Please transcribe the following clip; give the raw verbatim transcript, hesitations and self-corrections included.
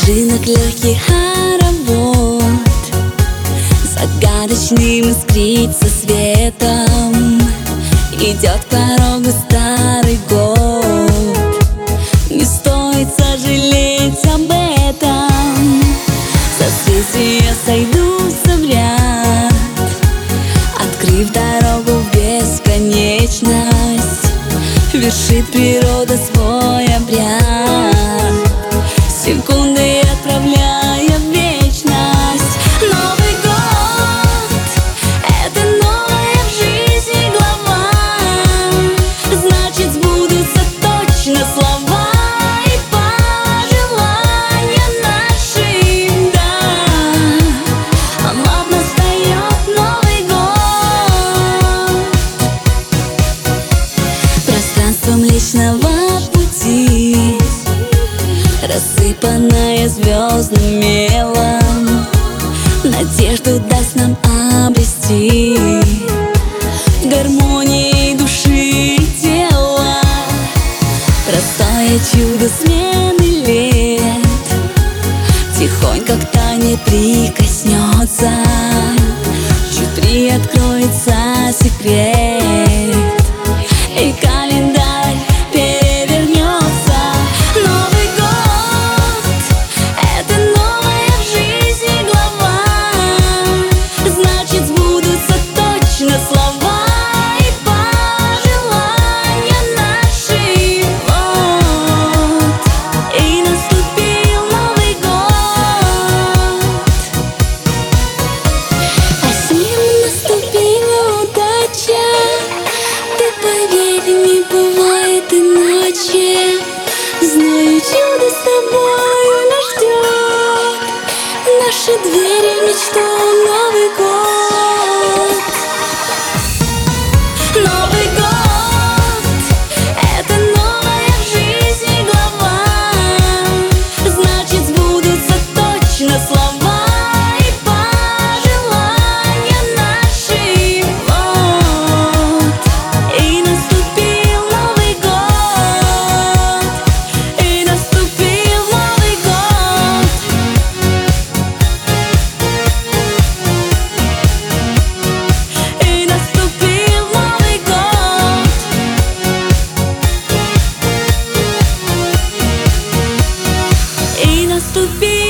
снежинок легкий хоровод загадочным искрится светом. Идет к порогу старый год, не стоит сожалеть об этом. Созвездия сойдутся в ряд, открыв дорогу в бесконечность. Вершит природа свой обряд, секунды отправляя в вечность. Новый год — это новая в жизни глава, значит, сбудутся точно слова и пожелания наши, да. Вот настает Новый год. Пространство Млечного Пути, рассыпанная звездным мелом, надежду даст нам обрести в гармонии души и тела. Простое чудо смены лет тихонько к тайне прикоснется, чуть приоткроется секрет, и календарь перевернется. Новый год — это новая в жизни глава, значит, сбудутся точно слова и пожелания наши. Вот и наступил Новый год, а с ним наступила удача. Ты поверь, не бывает иначе. Знаю, чудо с тобою нас ждет, наши двери в мечту. Новый год. Новый год — это новая в жизни глава, значит, сбудутся точно слова и пожелания наши. Вот и наступил Новый год, и наступил Новый год, и наступил Новый год, и наступил.